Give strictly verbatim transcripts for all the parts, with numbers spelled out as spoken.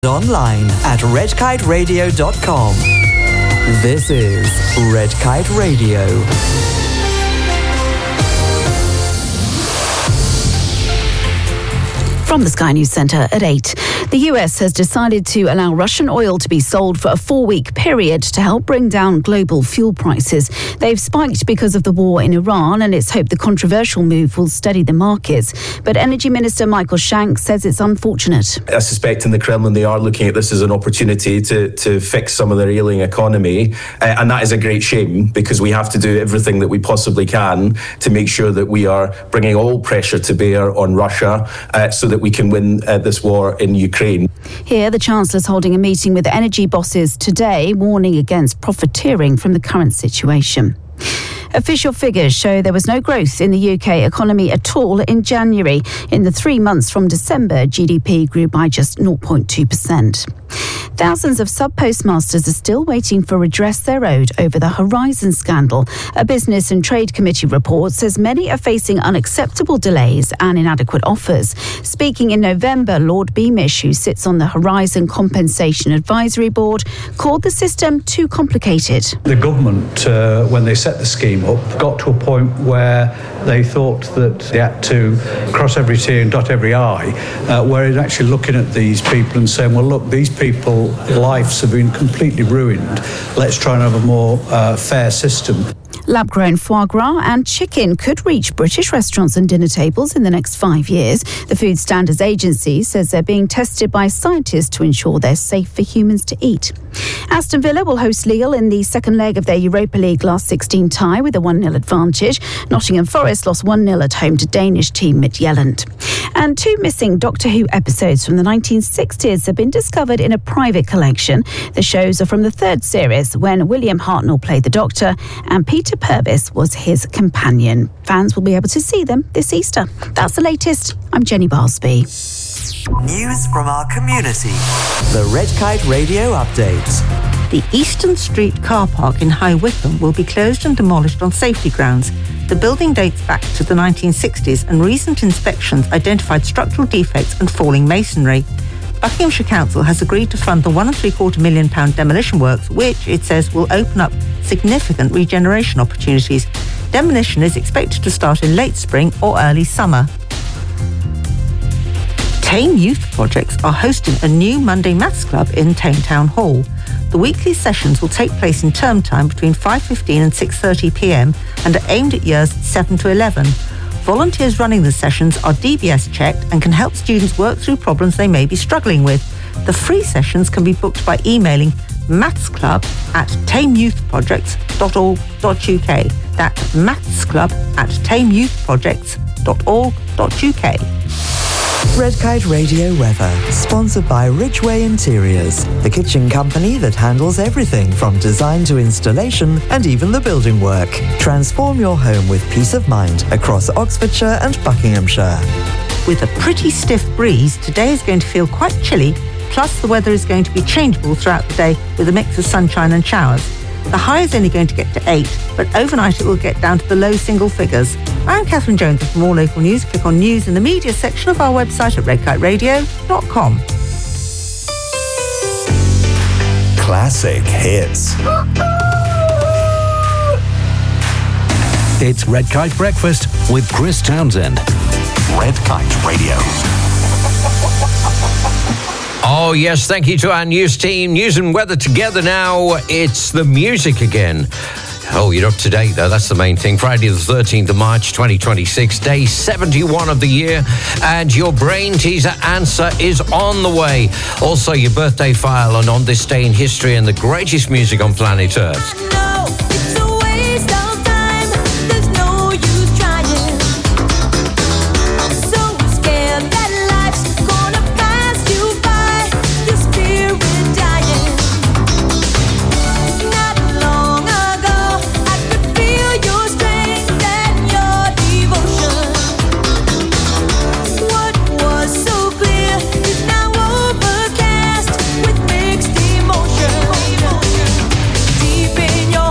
Online at red kite radio dot com. This is Red Kite Radio. From the Sky News Centre at eight. The U S has decided to allow Russian oil to be sold for a four-week period to help bring down global fuel prices. They've spiked because of the war in Iran, and it's hoped the controversial move will steady the markets. But Energy Minister Michael Shanks says it's unfortunate. I suspect in the Kremlin they are looking at this as an opportunity to, to fix some of their ailing economy. Uh, and that is a great shame, because we have to do everything that we possibly can to make sure that we are bringing all pressure to bear on Russia uh, so that we can win uh, this war in Ukraine. Here, the Chancellor's holding a meeting with energy bosses today, warning against profiteering from the current situation. Official figures show there was no growth in the U K economy at all in January. In the three months from December, G D P grew by just zero point two percent. Thousands of sub-postmasters are still waiting for redress they're owed over the Horizon scandal. A Business and Trade Committee report says many are facing unacceptable delays and inadequate offers. Speaking in November, Lord Beamish, who sits on the Horizon Compensation Advisory Board, called the system too complicated. The government, uh, when they set the scheme up, got to a point where they thought that they had to cross every T and dot every I, uh, whereas actually looking at these people and saying, well, look, these people, lives have been completely ruined. Let's try and have a more uh, fair system. Lab-grown foie gras and chicken could reach British restaurants and dinner tables in the next five years. The Food Standards Agency says they're being tested by scientists to ensure they're safe for humans to eat. Aston Villa will host Lille in the second leg of their Europa League last sixteen tie with a one nil advantage. Nottingham Forest lost one nil at home to Danish team Midtjylland. And two missing Doctor Who episodes from the nineteen sixties have been discovered in a private collection. The shows are from the third series, when William Hartnell played the Doctor and Peter Purvis was his companion. Fans will be able to see them this Easter. That's the latest. I'm Jenny Barsby. News from our community. The Red Kite Radio Update. The Easton Street car park in High Wycombe will be closed and demolished on safety grounds. The building dates back to the nineteen sixties, and recent inspections identified structural defects and falling masonry. Buckinghamshire Council has agreed to fund the one and three quarter million pound demolition works, which it says will open up significant regeneration opportunities. Demolition is expected to start in late spring or early summer. Tame Youth Projects are hosting a new Monday Maths Club in Tame Town Hall. The weekly sessions will take place in term time between five fifteen and six thirty p m and are aimed at years seven to eleven. Volunteers running the sessions are D B S checked and can help students work through problems they may be struggling with. The free sessions can be booked by emailing mathsclub at tameyouthprojects dot org dot u k. That's mathsclub at tameyouthprojects dot org dot u k. Red Kite Radio weather, sponsored by Ridgeway Interiors, the kitchen company that handles everything from design to installation and even the building work. Transform your home with peace of mind across Oxfordshire and Buckinghamshire. With a pretty stiff breeze, today is going to feel quite chilly, plus the weather is going to be changeable throughout the day with a mix of sunshine and showers. The high is only going to get to eight, but overnight it will get down to the low single figures. I'm Catherine Jones, and for more local news, click on News in the Media section of our website at red kite radio dot com. Classic hits. It's Red Kite Breakfast with Chris Townsend. Red Kite Radio. Oh, yes, thank you to our news team. News and weather together now. It's the music again. Oh, you're up to date, though. That's the main thing. Friday the thirteenth of March, twenty twenty-six, day seventy-one of the year. And your brain teaser answer is on the way. Also, your birthday file and on this day in history and the greatest music on planet Earth. Deep in your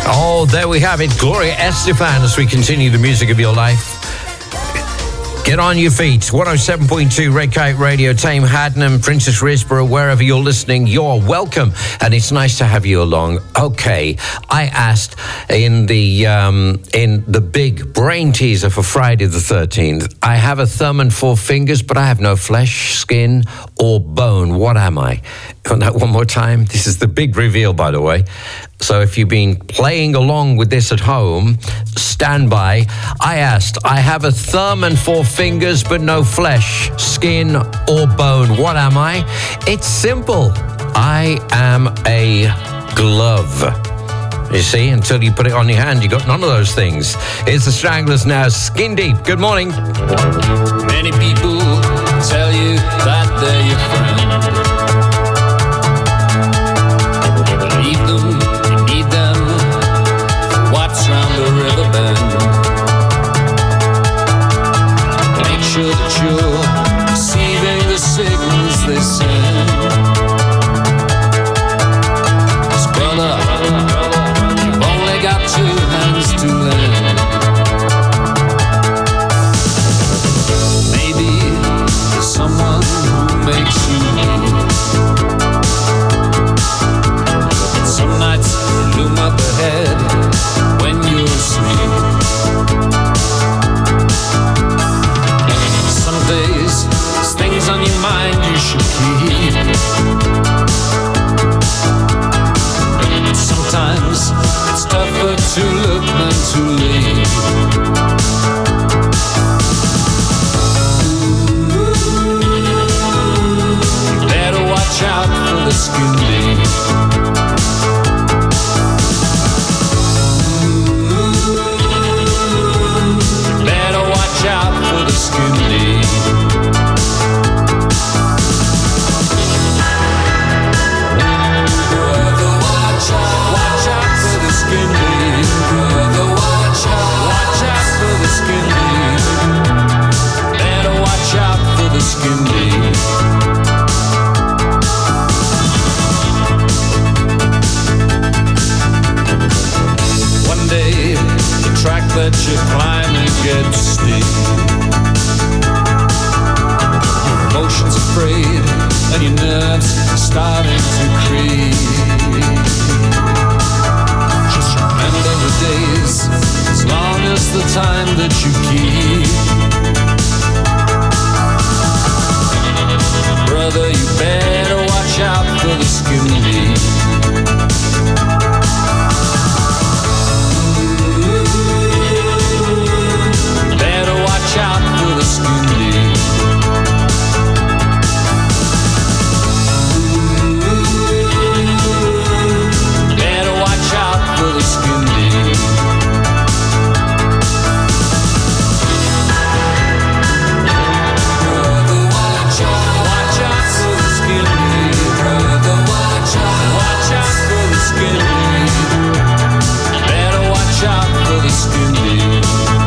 Oh, there we have it. Gloria Estefan as we continue the music of your life. Get on your feet. one oh seven point two Red Kite Radio, Tame Hadnam, Princess Risborough, wherever you're listening, you're welcome. And it's nice to have you along. Okay, I asked in the um, in the big brain teaser for Friday the thirteenth, I have a thumb and four fingers, but I have no flesh, skin, or bone. What am I? On that one more time. This is the big reveal, by the way. So if you've been playing along with this at home, stand by. I asked, I have a thumb and four fingers, but no flesh, skin, or bone. What am I? It's simple. I am a glove. You see, until you put it on your hand, you got none of those things. It's the Stranglers now, Skin Deep. Good morning. Many people tell you that they're your friend. Believe them, you need them. Watch round the river bend. Make sure that you're receiving the signals they send. 'Cause brother, you've only got two hands to lend. Maybe there's someone who makes you weak. Some nights loom up ahead when you're asleep. Some days there's things on your mind you should keep. Sometimes it's tougher to look than to leave. You better watch out for the skin deep. Out for the skin deep. Brother, watch out. Watch out for the skin deep. Brother, watch out. Watch out for the skin deep. Better watch out for the skin deep. One day the track that you're climbing gets steep. Your emotions are frayed and your nerves are starting to creep. Just remember the days, as long as the time that you keep. Brother, you better watch out for the skin deep. Watch out for the skin deep. Better watch out for the skin deep. Brother, watch out. Watch out for the skin deep. Brother, watch out. Watch out for the skin deep. Better watch out for the skin deep.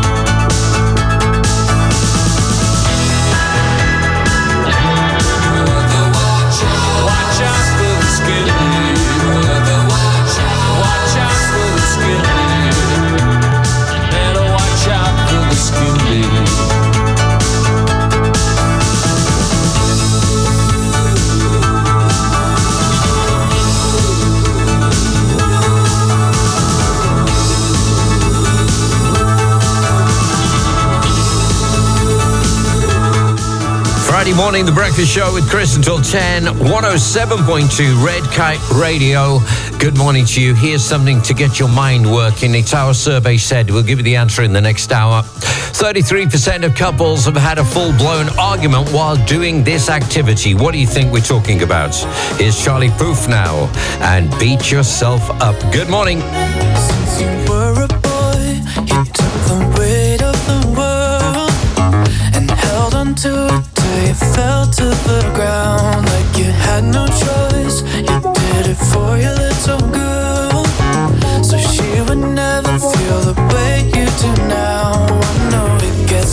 Friday morning, The Breakfast Show with Chris until ten, one oh seven point two Red Kite Radio. Good morning to you. Here's something to get your mind working. It's our survey said. We'll give you the answer in the next hour. thirty-three percent of couples have had a full-blown argument while doing this activity. What do you think we're talking about? Here's Charlie Puth now and Beat Yourself Up. Good morning. Since you were a boy, you took the weight of the world and held on to it till you fell to the ground like you had no choice. You did it for your little girl, so she would never feel the way you do now. I know it gets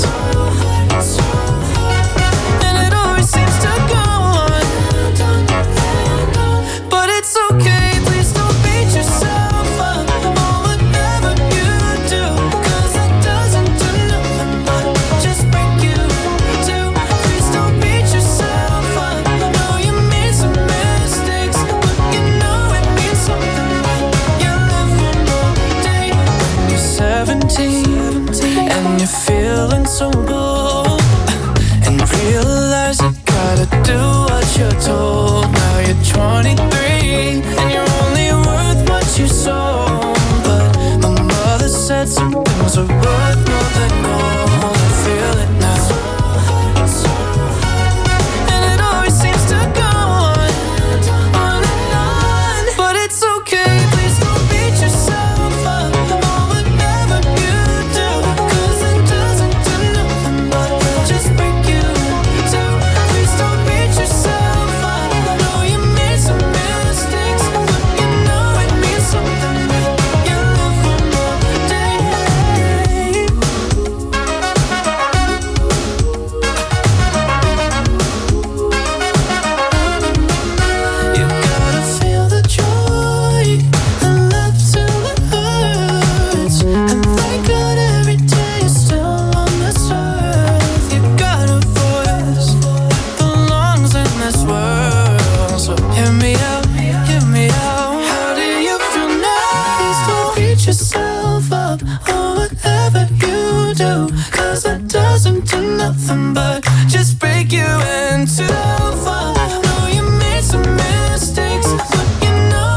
and it always seems to go on, but it's okay, please don't beat yourself up. All the seventeen, and you're feeling so bold, and realize you gotta do what you're told. Now you're twenty-three, and you're only worth what you sold. But my mother said some things are worth more than gold. I feel it now, and it always seems to go on, on and on. But it's okay, please don't beat yourself up or whatever you do, 'cause it doesn't do nothing but just break you too. Please don't beat yourself up. I know you made some mistakes, but you know it means something when you live one more day. You gotta feel the joy and love till it hurts, and thank God every day you're still on this earth. You got a voice that belongs in this world, so hear me out, hear me out. How do you feel now? Please don't beat yourself up or whatever you do, 'cause it doesn't do nothing but just break you into